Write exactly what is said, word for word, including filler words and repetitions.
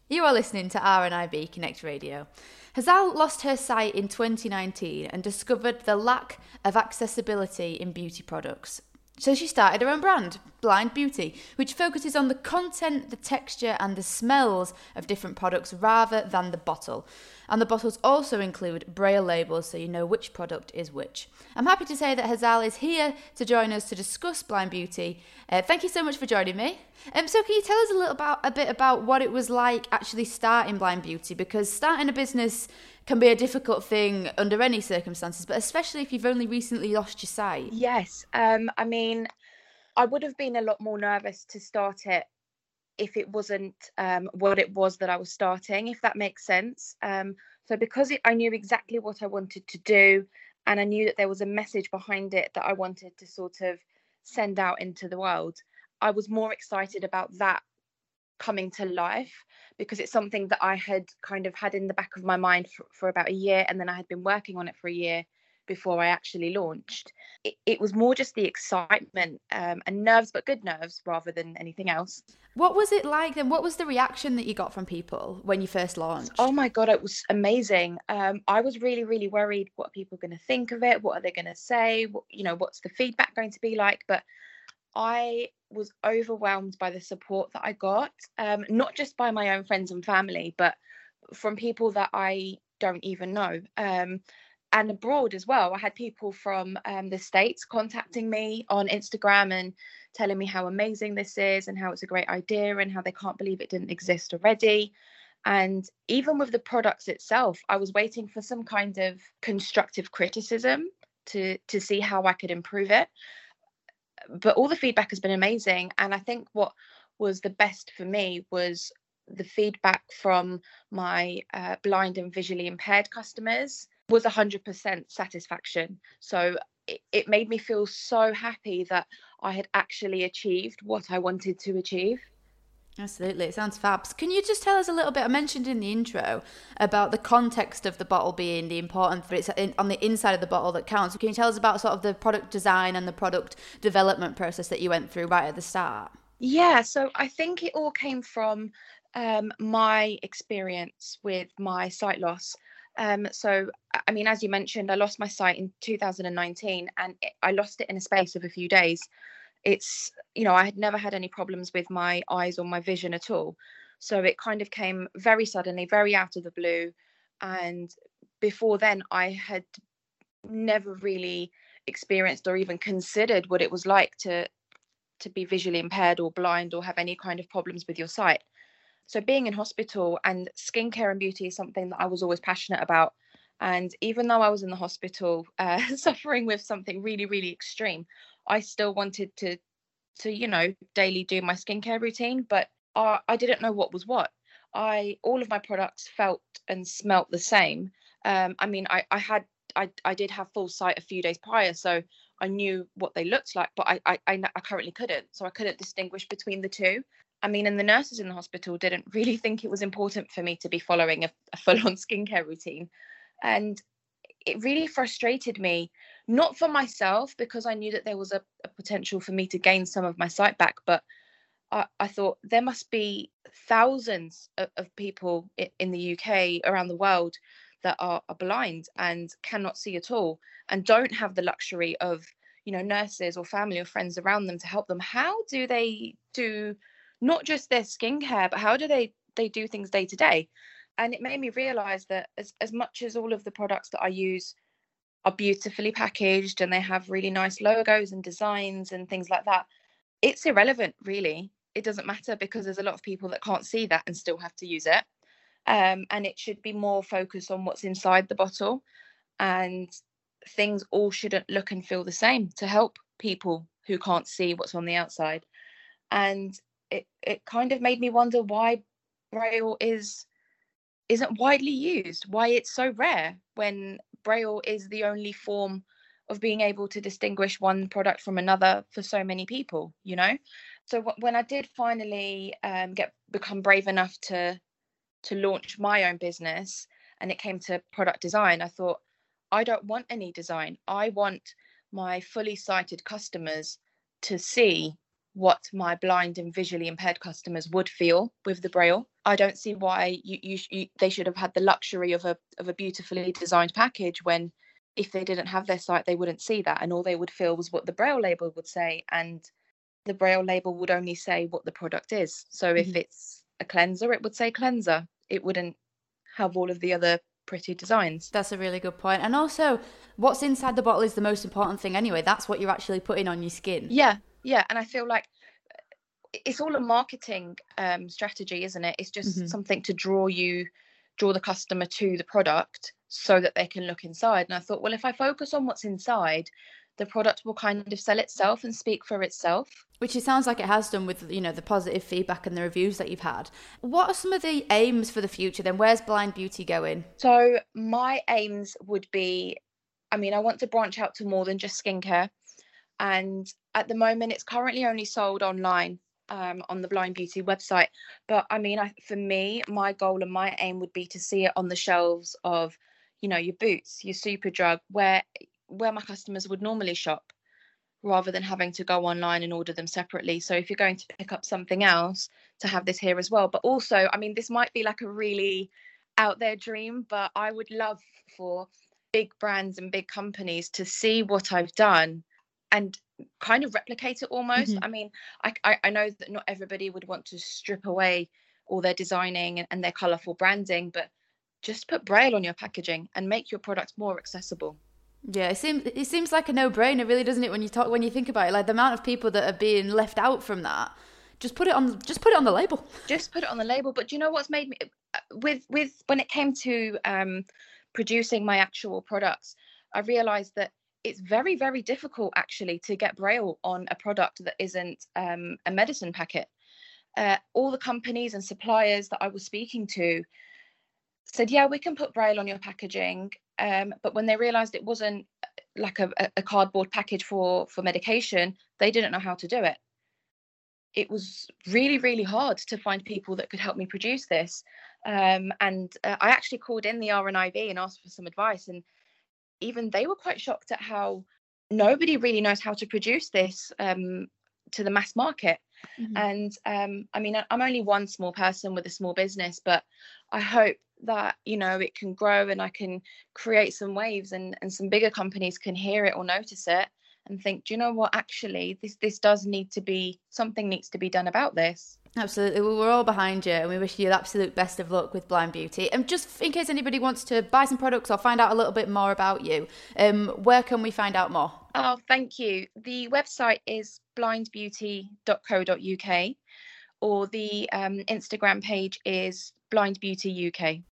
You are listening to R N I B Connect Radio. Hazal lost her sight in twenty nineteen and discovered the lack of accessibility in beauty products. So she started her own brand, Blind Beauty, which focuses on the content, the texture and the smells of different products rather than the bottle. And the bottles also include braille labels so you know which product is which. I'm happy to say that Hazal is here to join us to discuss Blind Beauty. Uh, thank you so much for joining me. Um, so can you tell us a little about a bit about what it was like actually starting Blind Beauty? Because starting a business can be a difficult thing under any circumstances, but especially if you've only recently lost your sight. Yes, um, I mean, I would have been a lot more nervous to start it if it wasn't um, what it was that I was starting, if that makes sense. Um, so because it, I knew exactly what I wanted to do, and I knew that there was a message behind it that I wanted to sort of send out into the world, I was more excited about that coming to life, because it's something that I had kind of had in the back of my mind for, for about a year, and then I had been working on it for a year before I actually launched. It, it was more just the excitement um, and nerves, but good nerves rather than anything else. What was it like then? What was the reaction that you got from people when you first Oh launched? my God, it was amazing. Um, I was really, really worried. What are people going to think of it? What are they going to say? What, you know, what's the feedback going to be like? But I was overwhelmed by the support that I got, um, not just by my own friends and family, but from people that I don't even know. Um, and abroad as well. I had people from um, the States contacting me on Instagram and telling me how amazing this is and how it's a great idea and how they can't believe it didn't exist already. And even with the products itself, I was waiting for some kind of constructive criticism to to see how I could improve it. But all the feedback has been amazing. And I think what was the best for me was the feedback from my uh, blind and visually impaired customers was one hundred percent satisfaction. So it, it made me feel so happy that I had actually achieved what I wanted to achieve. Absolutely, it sounds fab. Can you just tell us a little bit? I mentioned in the intro about the context of the bottle being the important, but it's in, on the inside of the bottle that counts. Can you tell us about sort of the product design and the product development process that you went through right at the start? Yeah, so I think it all came from um, my experience with my sight loss. Um, so, I mean, as you mentioned, I lost my sight in two thousand nineteen, and it, I lost it in a space of a few days. It's, you know, I had never had any problems with my eyes or my vision at all. So it kind of came very suddenly, very out of the blue. And before then, I had never really experienced or even considered what it was like to to be visually impaired or blind or have any kind of problems with your sight. So being in hospital, and skincare and beauty is something that I was always passionate about. And even though I was in the hospital uh, suffering with something really, really extreme, I still wanted to to you know daily do my skincare routine, but uh, I didn't know what was what. I All of my products felt and smelt the same. um, I mean, I, I had I, I did have full sight a few days prior, so I knew what they looked like, but I, I I I currently couldn't, so I couldn't distinguish between the two. I mean, and the nurses in the hospital didn't really think it was important for me to be following a, a full-on skincare routine, and it really frustrated me, not for myself, because I knew that there was a, a potential for me to gain some of my sight back, but I, I thought there must be thousands of, of people in, in the U K, around the world, that are, are blind and cannot see at all, and don't have the luxury of, you know, nurses or family or friends around them to help them. How do they do not just their skincare, but how do they they do things day to day? And it made me realize that as, as much as all of the products that I use are beautifully packaged and they have really nice logos and designs and things like that, it's irrelevant, really. It doesn't matter, because there's a lot of people that can't see that and still have to use it. Um, and it should be more focused on what's inside the bottle, and things all shouldn't look and feel the same to help people who can't see what's on the outside. And it, it kind of made me wonder why Braille is isn't widely used, why it's so rare, when Braille is the only form of being able to distinguish one product from another for so many people, you know? So w- when I did finally um, get become brave enough to to launch my own business, and it came to product design, I thought, I don't want any design. I want my fully sighted customers to see what my blind and visually impaired customers would feel with the Braille. I don't see why you, you, you they should have had the luxury of a of a beautifully designed package when, if they didn't have their sight, they wouldn't see that, and all they would feel was what the Braille label would say, and the Braille label would only say what the product is. So if Mm-hmm. it's a cleanser, it would say cleanser. It wouldn't have all of the other pretty designs. That's a really good point. And also, what's inside the bottle is the most important thing anyway. That's what you're actually putting on your skin. Yeah, yeah. And I feel like it's all a marketing um, strategy, isn't it? It's just Mm-hmm. something to draw you, draw the customer to the product so that they can look inside. And I thought, well, if I focus on what's inside, the product will kind of sell itself and speak for itself. Which it sounds like it has done with, you know, the positive feedback and the reviews that you've had. What are some of the aims for the future then? Where's Blind Beauty going? So my aims would be, I mean, I want to branch out to more than just skincare. And at the moment, it's currently only sold online um, on the Blind Beauty website. But I mean, I, for me, my goal and my aim would be to see it on the shelves of, you know, your Boots, your Superdrug, where where my customers would normally shop, rather than having to go online and order them separately. So if you're going to pick up something else, to have this here as well. But also, I mean, this might be like a really out there dream, but I would love for big brands and big companies to see what I've done and kind of replicate it almost. Mm-hmm. I mean, I, I, I know that not everybody would want to strip away all their designing and, and their colourful branding, but just put Braille on your packaging and make your product more accessible. Yeah, it seems it seems like a no-brainer, really, doesn't it? When you talk, when you think about it, like the amount of people that are being left out from that, just put it on, just put it on the label. Just put it on the label. But do you know what's made me with with when it came to um, producing my actual products, I realised that it's very very difficult actually to get Braille on a product that isn't um, a medicine packet. Uh, all the companies and suppliers that I was speaking to said, yeah, we can put Braille on your packaging. Um, but when they realized it wasn't like a, a cardboard package for, for medication, they didn't know how to do it. It was really, really hard to find people that could help me produce this. Um, and uh, I actually called in the R N I B and asked for some advice. And even they were quite shocked at how nobody really knows how to produce this um, to the mass market. Mm-hmm. And um, I mean, I'm only one small person with a small business, but I hope that, you know, it can grow and I can create some waves and, and some bigger companies can hear it or notice it and think, do you know what, actually, this this does need to be, something needs to be done about this. Absolutely. Well, we're all behind you and we wish you the absolute best of luck with Blind Beauty. And just in case anybody wants to buy some products or find out a little bit more about you, um, where can we find out more? Oh, thank you. The website is blind beauty dot co dot uk or the um, Instagram page is Blind Beauty U K.